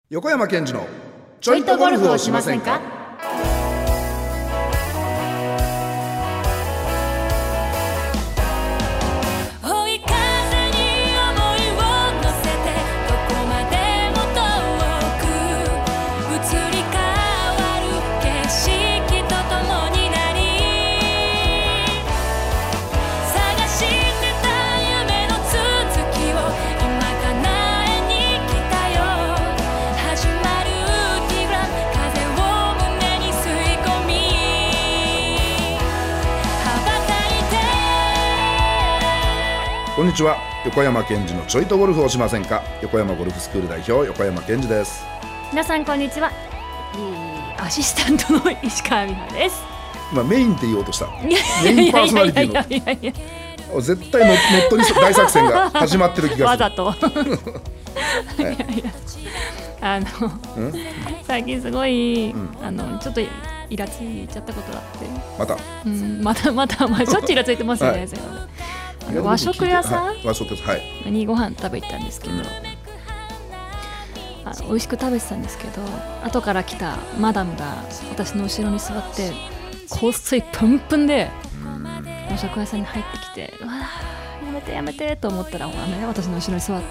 横山健二のちょいとゴルフをしませんか。こんにちは、横山健二のちょいとゴルフをしませんか。横山ゴルフスクール代表、横山健二です。 皆さんこんにちは、アシスタントの石川美穂です。 メインって言おうとした。メインパーソナリティの絶対乗っ取り大作戦が始まってる気がする。 わざと最近すごい、ちょっとイラついちゃったことがあって、また、しょっちゅうイラついてますよね、和食屋さんにご飯食べ行ったんですけど、美味しく食べてたんですけど、後から来たマダムが私の後ろに座って香水プンプンで和食屋さんに入ってきて、うわーやめてと思ったら、私の後ろに座って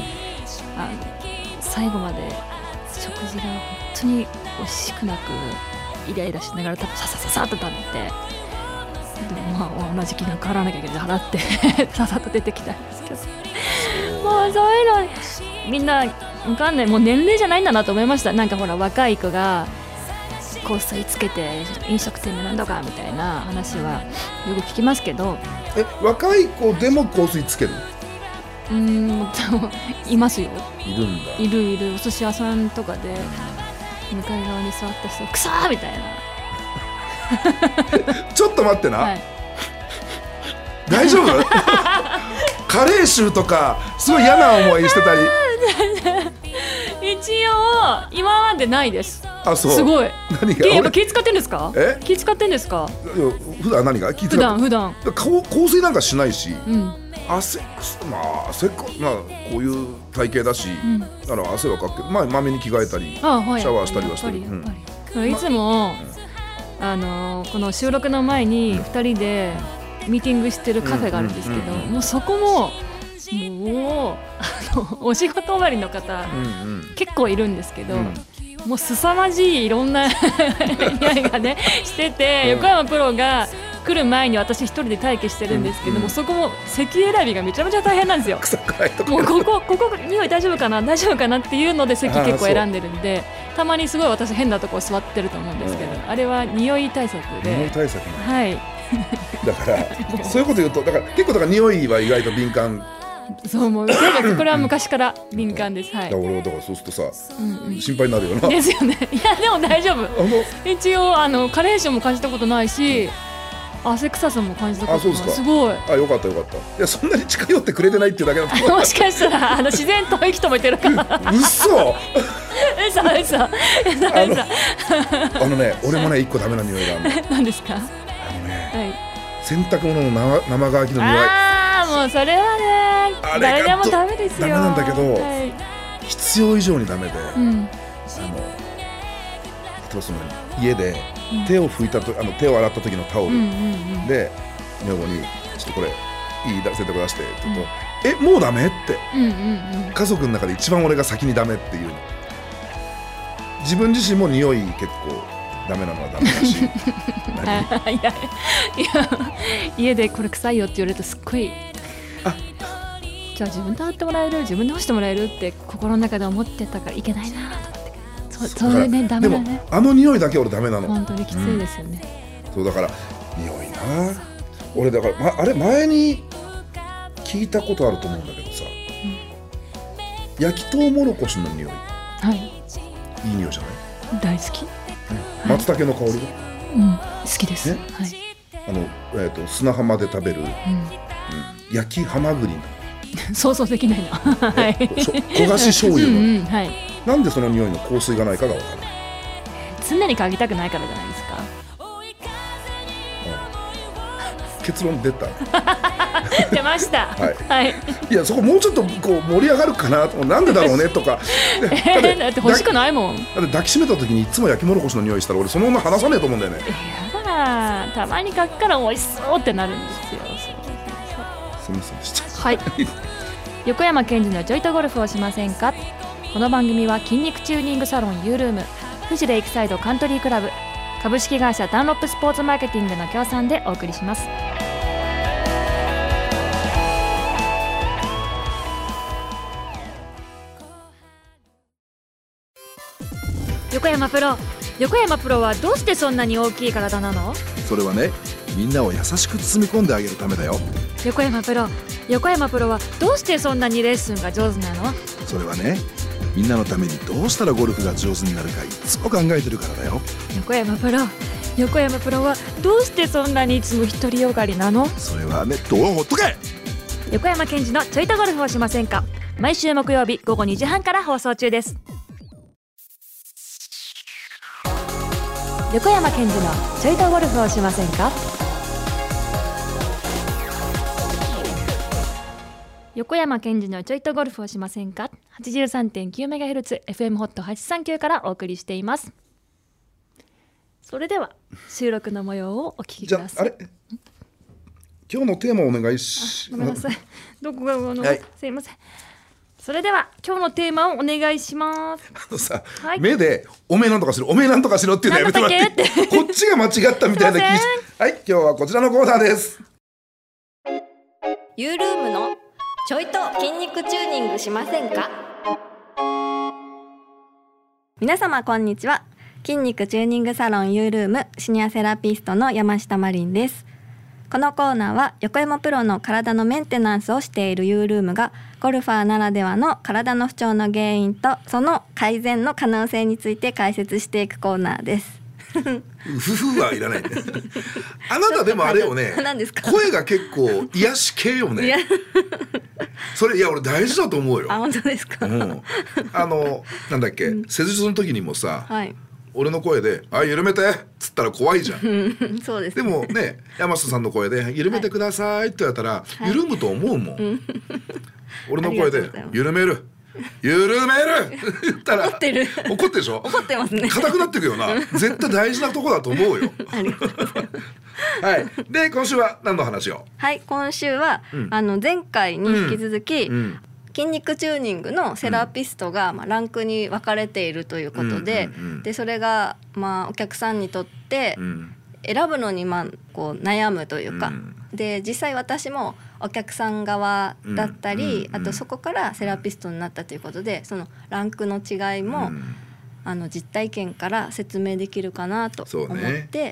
最後まで食事が本当に美味しくなくイライラしながらさっと食べて、でも同じ気が変わらなきゃいけない払ってさっと出てきたんですけど、もうそういうのみんなわかんない、もう年齢じゃないんだなと思いました。なんかほら、若い子が香水つけて飲食店で何度かみたいな話はよく聞きますけど、 若い子でも香水つける？ いますよ。 いるんだ。 いる。お寿司屋さんとかで向かい側に座った人、くさーみたいなちょっと待ってな、 はい、 大丈夫加齢臭とかすごい嫌な思いしてたり一応今までないです。 あ、そう。 すごい。 何が？ やっぱ気使ってんですか？気使ってんですか？ 普段何が？ 普段香水なんかしないし、汗こういう体型だし、汗はかくけど、まめに着替えたりシャワーしたりはしてる。 いつもこの収録の前に2人でミーティングしてるカフェがあるんですけど、もうそこもお仕事終わりの方、結構いるんですけど、もう凄まじいいろんな匂いがねしてて、横山プロが来る前に私一人で待機してるんですけども、そこも席選びがめちゃめちゃ大変なんですよ。もうここ匂い大丈夫かなっていうので席結構選んでるんで、たまにすごい私変なとこ座ってると思うんですけど、あれは匂い対策で。 匂い対策ね。 はい。 だからそういうこと言うと、だから結構匂いは意外と敏感。 そう、もうこれは昔から敏感です。はい。 俺はだからそうするとさ、心配になるよな。 ですよね。いやでも大丈夫。一応加齢臭も感じたことないし、汗臭さも感じたことない。すごい。 よかった。いや、そんなに近寄ってくれてないっていうだけなんだ。 もしかしたら自然と息止めてるから。 嘘。俺もね、一個ダメな匂いがあるの。 何ですか？ 洗濯物の生乾きの匂い。 もうそれはね、誰でもダメですよ。 ダメなんだけど、必要以上にダメで、家で手を拭いたと、手を洗った時のタオルで女房にちょっとこれいい洗濯出してって言うと、もうダメって、家族の中で一番俺が先にダメっていうの。自分自身も匂い結構ダメなのはダメだしいや家でこれ臭いよって言われるとすっごい、じゃあ自分で洗ってもらえる、自分で干してもらえるって心の中で思ってたからいけないなと思って。そういうね、ダメだね。 でも匂いだけ俺ダメなの。 本当にきついですよね。 そうだから匂いな。俺だから、あれ前に聞いたことあると思うんだけどさ、焼きとうもろこしの匂い、いい匂いじゃない？ 大好き。 松茸の香りが、 好きです。 砂浜で食べる焼きハマグリの想像できないな。 焦がし醤油の、なんでその匂いの香水がないかがわからない。 常に嗅ぎたくないからじゃないですか。 結論出た。 出ました。はい。 いやそこもうちょっとこう盛り上がるかなと、なんでだろうねとか。 だって欲しくないもん。 だって抱きしめた時にいつも焼きもろこしの匂いしたら俺そのまま離さねえと思うんだよね。 やだ、たまにかくから美味しそうってなるんですよ。 すみませんでした。 はい。横山健二のちょいとゴルフをしませんか。この番組は筋肉チューニングサロンユールーム、富士レイクサイドカントリークラブ、株式会社ダンロップスポーツマーケティングの協賛でお送りします。横山プロはどうしてそんなに大きい体なの？ それはね、みんなを優しく包み込んであげるためだよ。 横山プロはどうしてそんなにレッスンが上手なの？ それはね、みんなのためにどうしたらゴルフが上手になるかいつも考えてるからだよ。 横山プロはどうしてそんなにいつも独りよがりなの？ それはね、ほっとけ。 横山健二のちょいとゴルフをしませんか。毎週木曜日午後2時半から放送中です。横山健二のちょいとゴルフをしませんか。横山健二のちょいとゴルフをしませんか。 83.9MHz FM ホット839からお送りしています。それでは収録の模様をお聞きください。 じゃあ、あれ今日のテーマをお願いしごめんなさい、どこがはい、 すいません。それでは今日のテーマをお願いします。 さ、 はい、 目でおめえなんとかしろっていうのやめてもらってこっちが間違ったみたいな気。はい、今日はこちらのコーナーです。 ユールームのちょいと筋肉チューニングしませんか。皆様こんにちは。筋肉チューニングサロンユールームシニアセラピストの山下真凛です。このコーナーは横山プロの体のメンテナンスをしているユールームがゴルファーならではの体の不調の原因とその改善の可能性について解説していくコーナーです。 ふふはいらないね。あなたでもあれよね、 何ですか？ 声が結構癒し系よね。それいや俺大事だと思うよ。 あ、本当ですか？ なんだっけ、施術の時にもさ、 はい、 俺の声で「あ、緩めて」っつったら怖いじゃん。 そうです、 ね。でもね、山下さんの声で「緩めてください」って言われたら、はい、緩むと思うもん。俺の声で「緩める」言ったら怒ってるでしょ。 怒ってますね。 硬くなってくよな。絶対大事なとこだと思うよ。はい。で今週は何の話を？はい、 今週は、前回に引き続き、筋肉チューニングのセラピストが、ランクに分かれているということで、でそれが、お客さんにとって、選ぶのに、こう悩むというか、で実際私もお客さん側だったり、あとそこからセラピストになったということで、そのランクの違いも、実体験から説明できるかなと思って、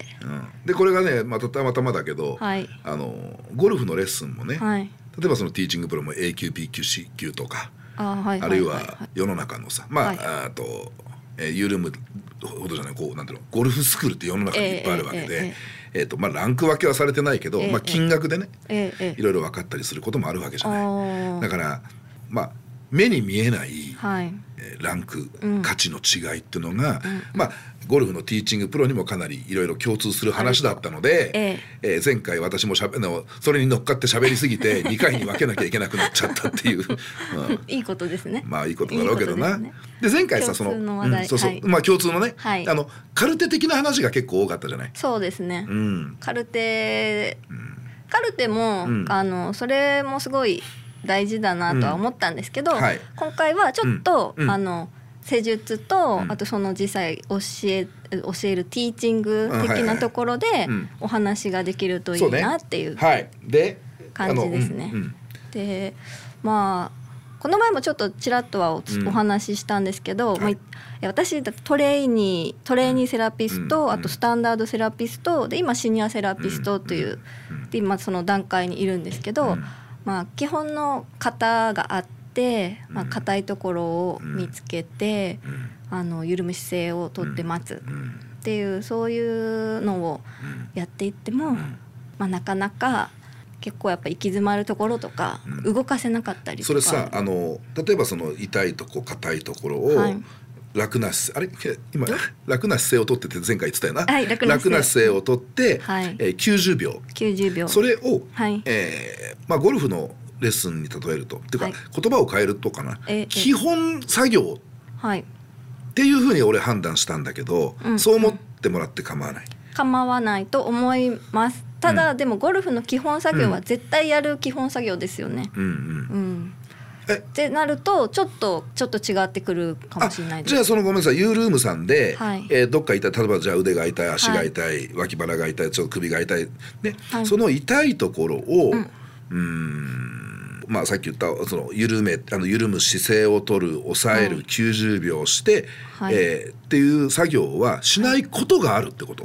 でこれがね、たまたまだけど、 はい、 ゴルフのレッスンもね、 はい、 例えばそのティーチングプロも A 級 B 級 C 級とか、あるいは世の中のさ、あとユールームほどじゃない、こうなんていうの、ゴルフスクールって世の中にいっぱいあるわけで、ランク分けはされてないけど、金額でね、いろいろ分かったりすることもあるわけじゃない。だから目に見えない、ランク、価値の違いっていうのが、ゴルフのティーチングプロにもかなりいろいろ共通する話だったので、前回私もそれに乗っかって喋りすぎて2回に分けなきゃいけなくなっちゃったっていう、 いいことですね。 いいことだろうけどな。で前回さ、その共通のね、カルテ的な話が結構多かったじゃない。 そうですね、カルテも、それもすごい大事だなとは思ったんですけど、今回はちょっと、施術と、あとその実際教えるティーチング的なところでお話ができるといいなっていう感じですね。でこの前もちょっとちらっとはお話ししたんですけど、私トレーニーセラピスト、あとスタンダードセラピストで今シニアセラピストという、で今その段階にいるんですけど、基本の型があって、硬いところを見つけて、緩む姿勢をとって待つっていう、そういうのをやっていっても、なかなか結構やっぱ行き詰まるところとか、動かせなかったりとか。 それさ、例えばその痛いとこ硬いところを、 楽な姿勢、今楽な姿勢をとってって前回言ってたよな、 はい、楽な姿勢をとって、 はい、 90秒 90秒それを、 はい、 ゴルフのレッスンに例えるとっていうか、はい、言葉を変えるとかな、基本作業っていうふうに俺判断したんだけど、そう思ってもらって構わない、 構わないと思います。ただ、でもゴルフの基本作業は絶対やる基本作業ですよね。ってなるとちょっと違ってくるかもしれないです。 じゃあそのごめんなさい、ユールームさんで、はい、どっか痛い、例えばじゃあ腕が痛い、足が痛い、はい、脇腹が痛い、ちょっと首が痛い、ね、はい、その痛いところを、さっき言ったその緩む姿勢を取る、抑える、はい、90秒して、はい、っていう作業はしないことがあるってこと？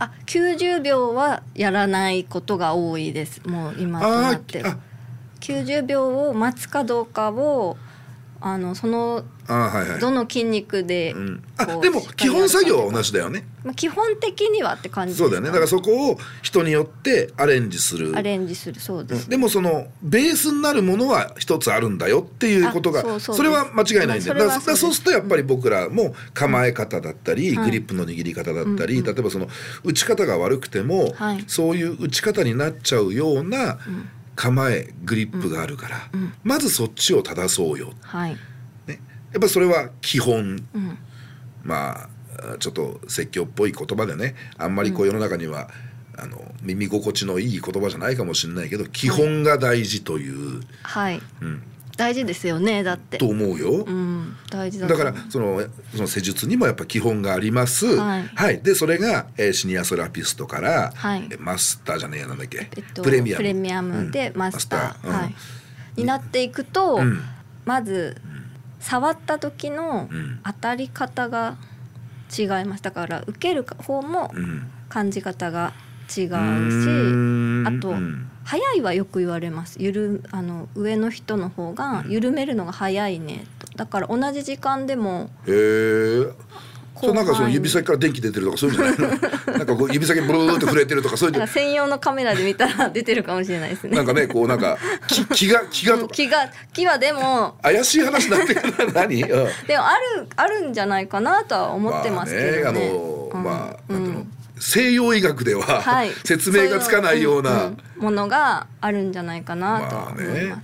90秒はやらないことが多いです。もう今となってる90秒を待つかどうかをそのどの筋肉で、 でも基本作業は同じだよね。 基本的にはって感じですかね。 そうだよね。だからそこを人によってアレンジする、 そうです、 でもそのベースになるものは一つあるんだよっていうことが、それは間違いないんだよ。だからそうするとやっぱり僕らも構え方だったり、グリップの握り方だったり、例えばその打ち方が悪くても、そういう打ち方になっちゃうような構えグリップがあるから、まずそっちを正そうよ、はいね、やっぱそれは基本、ちょっと説教っぽい言葉でね、あんまりこう世の中には、耳心地のいい言葉じゃないかもしれないけど、基本が大事という、 大事ですよね。だってと思うよ、 大事だからその施術にもやっぱ基本があります、でそれが、シニアセラピストから、マスターじゃねえやなんだっけ、プレミアムでマスター、になっていくと、まず触った時の当たり方が違います。だから受ける方も感じ方が違うし、あと早いはよく言われます。上の人の方が緩めるのが早いねと。だから同じ時間でもそう、なんかその指先から電気出てるとかそういうんじゃないのなんかこう指先ブルーって震えてるとか、そういう専用のカメラで見たら出てるかもしれないですね。 なんかね、こうなんか気が気はでも怪しい話になってくる何、でもあるんじゃないかなとは思ってますけどね。 西洋医学では、説明がつかないようなものがあるんじゃないかなとは思います。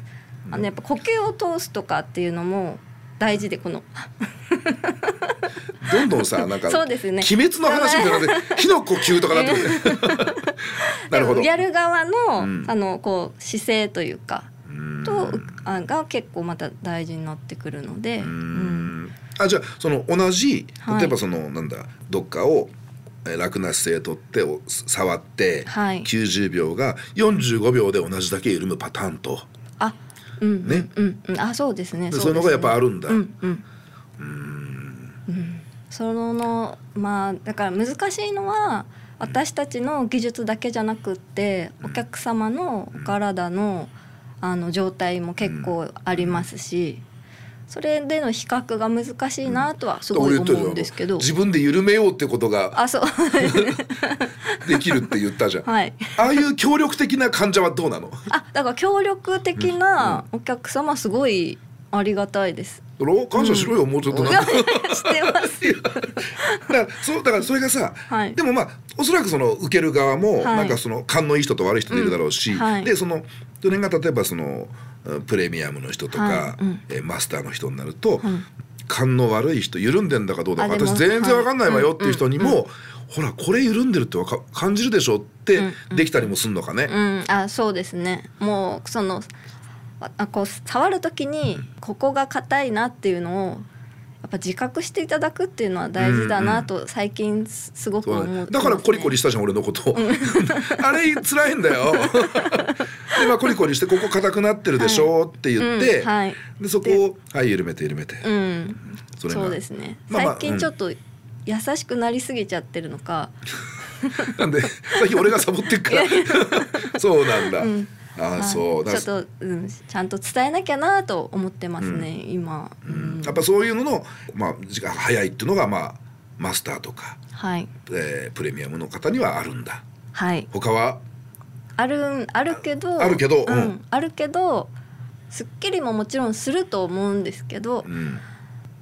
やっぱ呼吸を通すとかっていうのも大事で、このどんどんさ、なんかそうですね、 鬼滅の話みたいな火の呼吸とかなってくるなるほど。 やる側の、こう姿勢というかが結構また大事になってくるので、 じゃあその同じ、例えばそのなんだ、どっかを楽な姿勢とって触って、90秒が45秒で同じだけ緩むパターンと、 そうですね。 そういうのがやっぱあるんだ。 だから難しいのは、私たちの技術だけじゃなくって、お客様のお体の、状態も結構ありますし、それでの比較が難しいなとはすごい思うんですけど、 自分で緩めようってことができるって言ったじゃん、ああいう協力的な患者はどうなの？ だから協力的なお客様すごいありがたいです。 感謝しろよ、もうちょっとしてますだからそれがさ、でもおそらくその受ける側も、なんかその勘のいい人と悪い人いるだろうし、でそれが例えばそのプレミアムの人とか、マスターの人になると、勘の悪い人、緩んでんだかどうだか私全然わかんないわよっていう人にも、ほらこれ緩んでるって感じるでしょってできたりもすんのかね。 そうですね。もうこう触る時にここが硬いなっていうのをやっぱ自覚していただくっていうのは大事だなと最近すごく思ってますね。だからコリコリしたじゃん、俺のことあれ辛いんだよで、コリコリしてここ硬くなってるでしょって言って、でそこを緩めてそうですね。最近ちょっと優しくなりすぎちゃってるのかなんで最近俺がサボってっからそうなんだ。そうちょっと、ちゃんと伝えなきゃなと思ってますね、今。 やっぱそういうのの、時間早いっていうのが、マスターとか、プレミアムの方にはあるんだ。他はあるけどすっきりももちろんすると思うんですけど、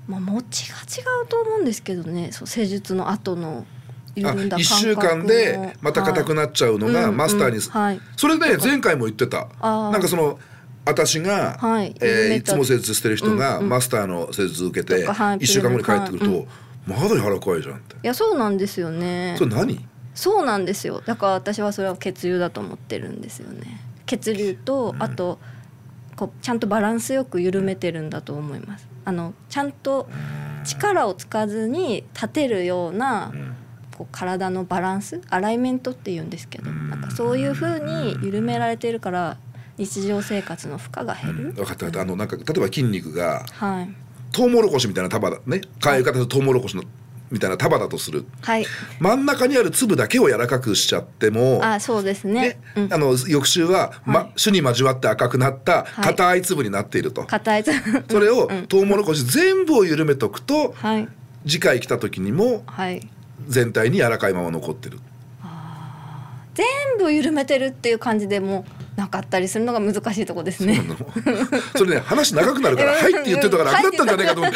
持ちが違うと思うんですけどね。そう施術の後の緩んだ感覚の 1週間でまた硬くなっちゃうのがマスターに、それで前回も言ってた、なんかその私が、いつも施術してる人がマスターの施術受けて1週間後に帰ってくると、まだ柔らかいじゃんって。 いやそうなんですよね。 それ何？ そうなんですよ。だから私はそれは血流だと思ってるんですよね。血流と、あとこうちゃんとバランスよく緩めてるんだと思います。ちゃんと力を使わずに立てるような、こう体のバランス、アライメントっていうんですけど、なんかそういう風に緩められてるから日常生活の負荷が減る。 分かった。なんか例えば筋肉が、 はい、 トウモロコシみたいな束だね、変え方でトウモロコシのみたいな束だとする、 はい、 真ん中にある粒だけを柔らかくしちゃっても、 そうですね、 翌週は、種に交わって赤くなった硬い粒になっていると、 硬い粒それをトウモロコシ全部を緩めとくと、次回来た時にも全体に柔らかいまま残ってる。 全部緩めてるっていう感じでもなかったりするのが難しいとこですね。 それね、話長くなるからはいって言ってたから楽だったんじゃないかと思って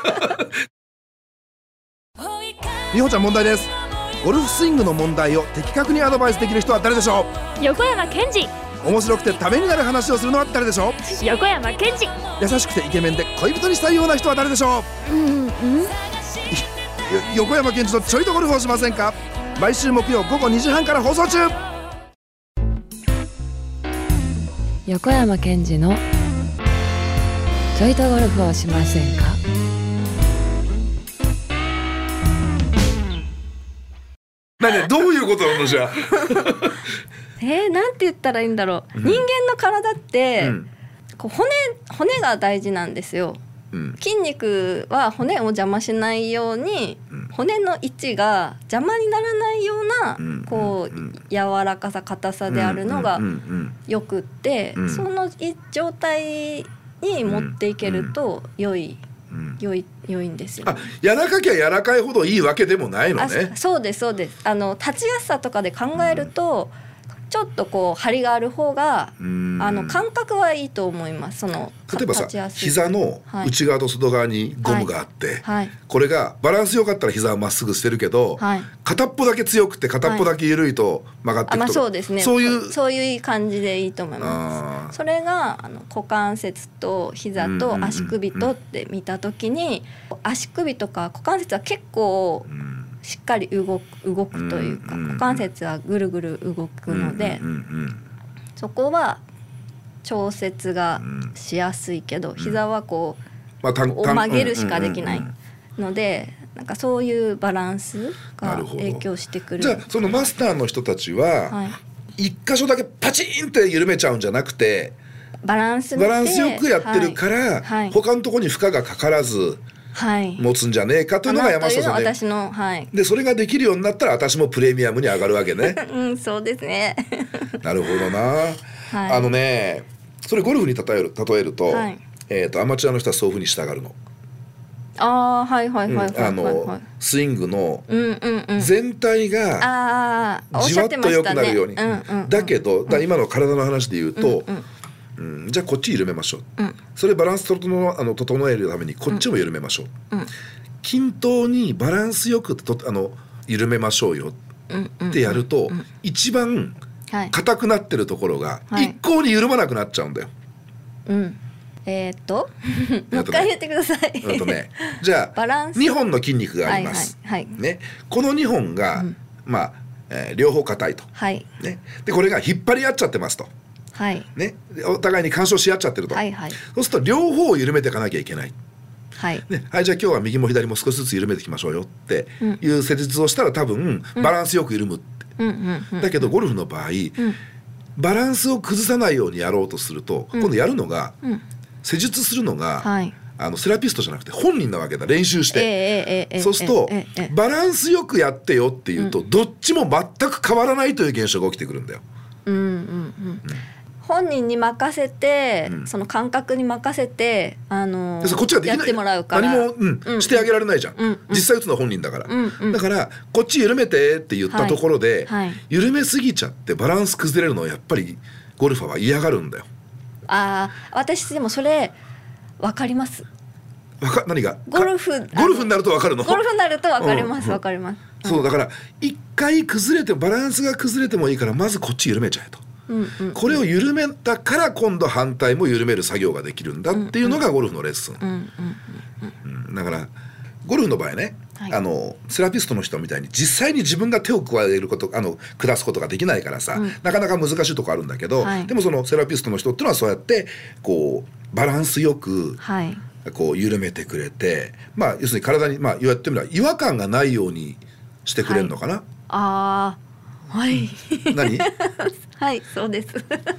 美穂ちゃん、問題です。ゴルフスイングの問題を的確にアドバイスできる人は誰でしょう？横山健二。 面白くてためになる話をするのは誰でしょう？横山健二。 優しくてイケメンで恋人にしたいような人は誰でしょう？横山健二とちょいとゴルフをしませんか？毎週木曜午後2時半から放送中。 横山健二のちょいとゴルフをしませんか？ どういうことなのじゃあなんて言ったらいいんだろう、人間の体って、こう骨が大事なんですよ。筋肉は骨を邪魔しないように、骨の位置が邪魔にならないような、こう柔らかさ硬さであるのがよくって、その状態に持っていけると良いんですよ、ね。 柔らかきゃ柔らかいほどいいわけでもないのね。 そうですそうです。立ちやすさとかで考えると、ちょっとこう張りがある方が感覚はいいと思います。例えばさ、膝の内側と外側にゴムがあって、これがバランス良かったら膝はまっすぐしてるけど、片っぽだけ強くて片っぽだけ緩いと曲がっていくとか、 そうですね、そういう感じでいいと思います。それが股関節と膝と足首とって見た時に、足首とか股関節は結構しっかり動くというか、股関節はぐるぐる動くので、そこは調節がしやすいけど、膝はこう曲げるしかできないので、なんかそういうバランスが影響してくる。 じゃあそのマスターの人たちは一箇所だけパチンって緩めちゃうんじゃなくて、 バランスよくやってるから、他のところに負荷がかからず持つんじゃねえかというのが山下さんで、 私の、 でそれができるようになったら私もプレミアムに上がるわけね。 そうですね。 なるほどな。それゴルフに例えると、アマチュアの人はそういうふうに従うの。スイングの全体がじわっと良くなるように。だけど今の体の話で言うと、じゃあこっち緩めましょう、それバランス整えるためにこっちも緩めましょう、均等にバランスよく緩めましょうよってやると、一番硬くなってるところが一向に緩まなくなっちゃうんだよ。もう一回言ってください。 じゃあ2本の筋肉があります、この2本が、両方硬いと、でこれが引っ張り合っちゃってますと、お互いに干渉し合っちゃってると、そうすると両方を緩めていかなきゃいけない、じゃあ今日は右も左も少しずつ緩めていきましょうよっていう施術をしたら多分バランスよく緩むって、だけどゴルフの場合、バランスを崩さないようにやろうとすると、今度やるのが、施術するのが、セラピストじゃなくて本人なわけだ、練習して、そうすると、バランスよくやってよっていうと、どっちも全く変わらないという現象が起きてくるんだよ。 本人に任せて、その感覚に任せてこっちができない、 やってもらうから何も、してあげられないじゃん、実際打つのは本人だから、だからこっち緩めてって言ったところで、緩めすぎちゃってバランス崩れるのをやっぱりゴルファーは嫌がるんだよ。 私でもそれ分かります。 何がゴルフになると分かるの？ ゴルフになると分かります、分かります。 そうだから一回崩れてバランスが崩れてもいいからまずこっち緩めちゃえと、これを緩めたから今度反対も緩める作業ができるんだっていうのがゴルフのレッスン。だからゴルフの場合ね、セラピストの人みたいに実際に自分が手を加えること下すことができないからさ、なかなか難しいとこあるんだけど、でもそのセラピストの人っていうのはそうやってこうバランスよく、こう緩めてくれて、要するに体に言ってみれば違和感がないようにしてくれるのかな。 はい何はいそうです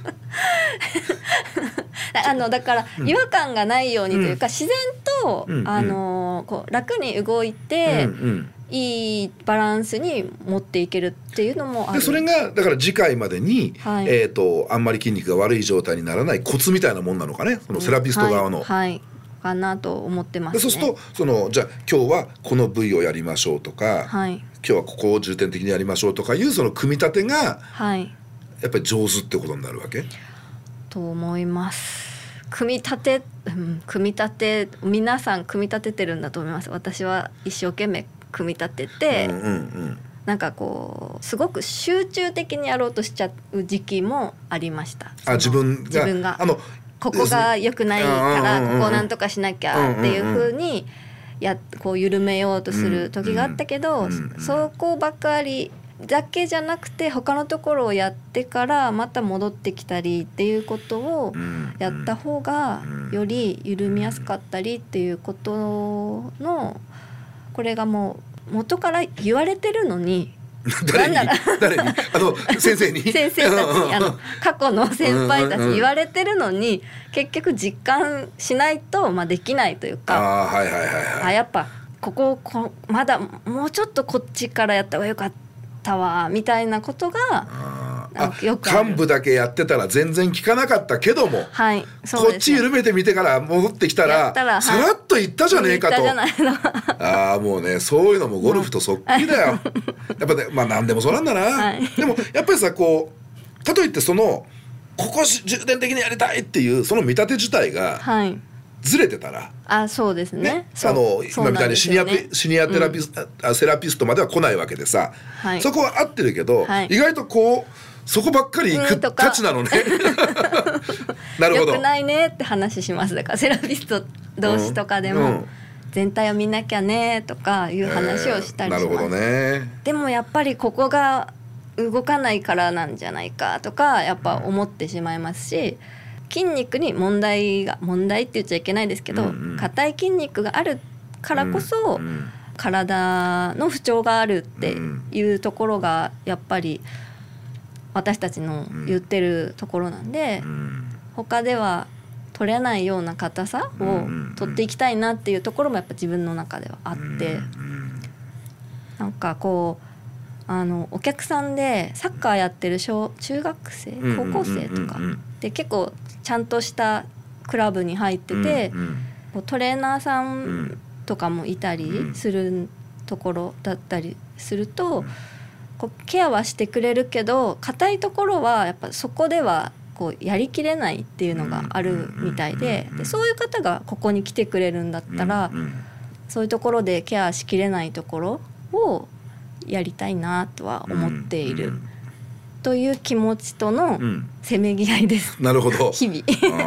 だから違和感がないようにというか、自然と、こう楽に動いて、いいバランスに持っていけるっていうのもある。 でそれがだから次回までに、あんまり筋肉が悪い状態にならないコツみたいなもんなのかね、そのセラピスト側の。 かなと思ってますね。 そうするとじゃあ今日はこの部位をやりましょうとか、今日はここを重点的にやりましょうとかいうその組み立てが、やっぱり上手ってことになるわけと思います。組み立て皆さん組み立ててるんだと思います。私は一生懸命組み立てて、なんかこうすごく集中的にやろうとしちゃう時期もありました。 自分がここが良くないからここをなんとかしなきゃっていう風にこう緩めようとする時があったけど、そこばかりだけじゃなくて他のところをやってからまた戻ってきたりっていうことをやった方がより緩みやすかったりっていうことの、これがもう元から言われてるのに誰に先生に先生たちに過去の先輩たちに言われてるのに、結局実感しないとできないというか、やっぱまだもうちょっとこっちからやった方がよかったわみたいなことがよくある。 幹部だけやってたら全然効かなかったけども、こっち緩めてみてから戻ってきたらさらっといったじゃねえかと。もうね、そういうのもゴルフとそっくりだよ。やっぱね、何でもそうなんだな。でもやっぱりさ、こうかといってここ重点的にやりたいっていうその見立て自体がずれてたら、 そうですね。 今みたいにシニアセラピストまでは来ないわけでさ、そこは合ってるけど、意外とそこばっかり行くたちなのね。なるほど。 よくないねって話します。だからセラピスト同士とかでも、全体を見なきゃねとかいう話をしたりします。なるほどね。でもやっぱりここが動かないからなんじゃないかとかやっぱ思ってしまいますし、筋肉に問題って言っちゃいけないですけど、硬い筋肉があるからこそ、体の不調があるっていうところがやっぱり私たちの言ってるところなんで、他では取れないような硬さを取っていきたいなっていうところもやっぱ自分の中ではあって、なんかこうお客さんでサッカーやってる中学生高校生とかで結構ちゃんとしたクラブに入ってて、トレーナーさんとかもいたりするところだったりすると、ケアはしてくれるけど硬いところはやっぱそこではやりきれないっていうのがあるみたいで、そういう方がここに来てくれるんだったら、そういうところでケアしきれないところをやりたいなとは思っているという気持ちとのせめぎ合いです。 なるほど。 日々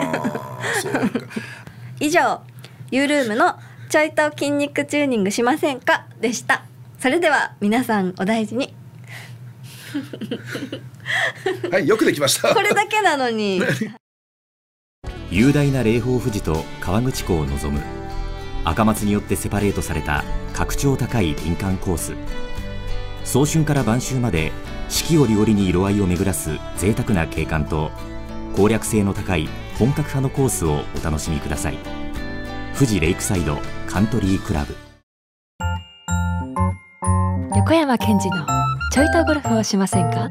以上、ユールームのちょいと筋肉チューニングしませんかでした。それでは皆さんお大事に。 はい、よくできました。 これだけなのに。 雄大な霊峰富士と河口湖を望む赤松によってセパレートされた格調高い林間コース。早春から晩秋まで四季折々に色合いを巡らす贅沢な景観と攻略性の高い本格派のコースをお楽しみください。富士レイクサイドカントリークラブ。 横山健二のちょいとゴルフをしませんか。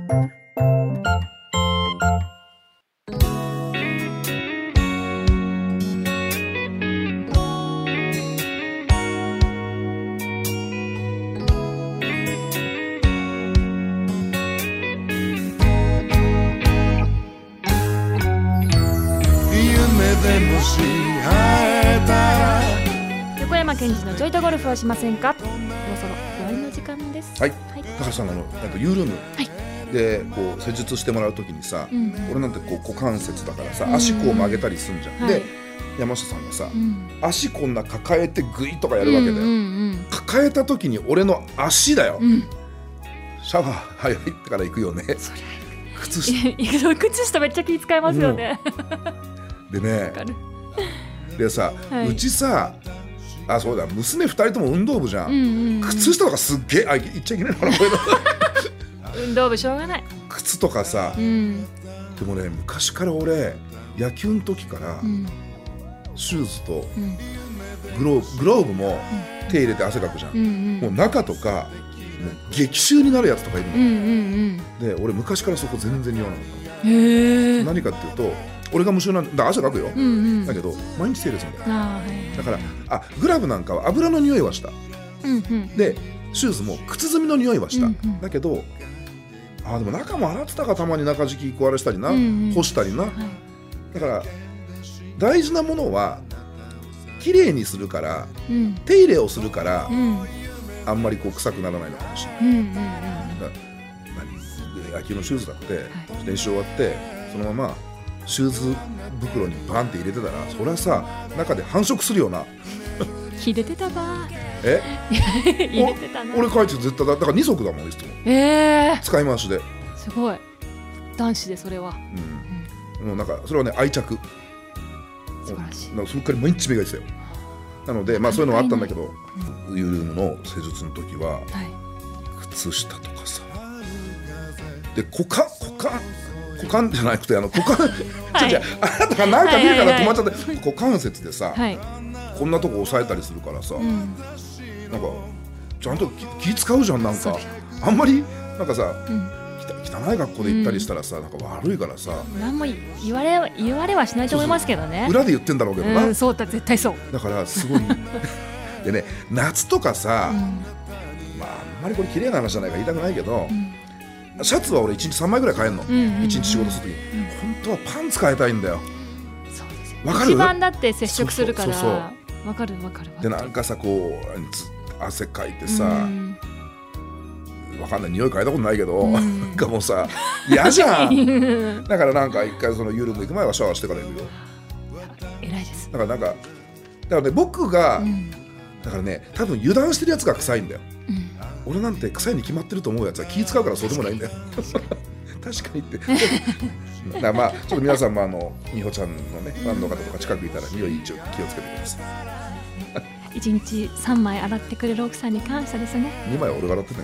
横健二のちょいとゴルフをしませんか。そろそろ終わりの時間です。 はい、高橋さんユールーム、でこう施術してもらうときにさ、俺なんてこう股関節だからさ、足こう曲げたりすんじゃん、で山下さんがさ、足こんな抱えてグイッとかやるわけだよ、抱えたときに俺の足だよ、シャワー入ってから行くよね。 そりゃ靴下めっちゃ気遣いますよね、 でね、でさ、うちさ、そうだ、娘2人とも運動部じゃん、靴下とかすっげえ、言っちゃいけないのかな、こういうの運動部しょうがない。 靴とかさ、でもね、昔から俺野球の時から、シューズとグローブも手入れて汗かくじゃん、もう中とかもう激臭になるやつとかいるの、で俺昔からそこ全然似合わなかったの。何かっていうと、俺が無臭なんだ、汗かくよ、だけど毎日手入れするんだよ、だからグラブなんかは油の匂いはした、でシューズも靴墨の匂いはした、だけどでも中も洗ってたか、たまに中敷き壊れしたりな、干したりな、だから大事なものはきれいにするから、手入れをするから、あんまりこう臭くならないのかもしれない、野球のシューズだって、練習終わってそのままシューズ袋にバンって入れてたら、それはさ、中で繁殖するよな入れてたば入れてたな。俺帰って絶対だから2足だもん、いつも使い回しで。 すごい男子でそれは、 もうなんかそれはね、愛着、 素晴らしい。 それから毎日磨いてたよ。なのでそういうのがあったんだけど、ユールームの施術の時は、靴下とかさ、で股間じゃなくて股間あなたがなんか見るから止まっちゃって、股関節でさ、こんなとこ押さえたりするからさ、なんかちゃんと気使うじゃん、なんかあんまりなんかさ、汚い格好で行ったりしたらさ、なんか悪いからさ、 何も言われはしないと思いますけどね。 裏で言ってんだろうけどな、 そうだ、絶対そうだからすごいでね、夏とかさ、あんまりこれ綺麗な話じゃないから言いたくないけど、シャツは俺1日3枚ぐらい買えんの、1日仕事するときに、本当はパンツ変えたいんだよ。 そうですよ、 わかる？ 一番だって接触するから。わかる。 でなんかさ、こう汗かいてさ、わかんない、匂い嗅いだことないけど、なんかもうさ嫌じゃんだからなんか一回そのユールーム行く前はシャワーしてから行くよ。 偉いです。 だからね、僕が、だからね、多分油断してるやつが臭いんだよ、俺なんて臭いに決まってると思うやつは気使うからそうでもないんだよ確かにってだからまあちょっと皆さんも美穂ちゃんのね、ファンの方とか近くいたら匂い一応気をつけてください 1日3枚洗ってくれる奥さんに感謝ですね。 2枚俺が洗って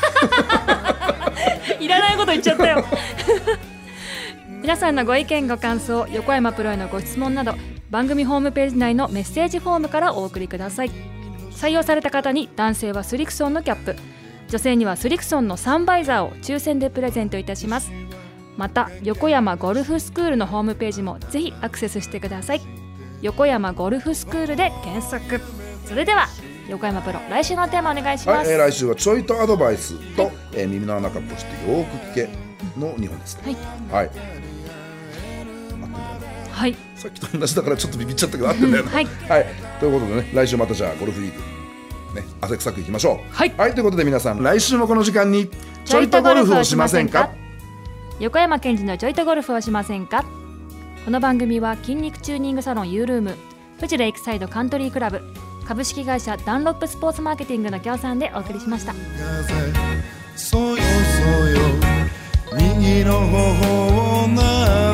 たよいらないこと言っちゃったよ皆さんのご意見ご感想、横山プロへのご質問など、番組ホームページ内のメッセージフォームからお送りください。採用された方に男性はスリクソンのキャップ、女性にはスリクソンのサンバイザーを抽選でプレゼントいたします。また横山ゴルフスクールのホームページもぜひアクセスしてください。横山ゴルフスクールで検索。それでは横山プロ、来週のテーマお願いします。 来週はちょいとアドバイスと、耳の穴かっぽしてよーく聞けの2本ですね。はい、さっきと同じだからちょっとビビっちゃったけど合ってんだよねということでね、来週またじゃあゴルフウィークね、汗臭くいきましょう。はい、ということで皆さん、来週もこの時間にちょいとゴルフをしませんか。 横山健二のちょいとゴルフをしませんか。この番組は筋肉チューニングサロンユールーム、富士レイクサイドカントリークラブ、株式会社ダンロップスポーツマーケティングの協賛でお送りしました。そうよそうよ、右の頬をな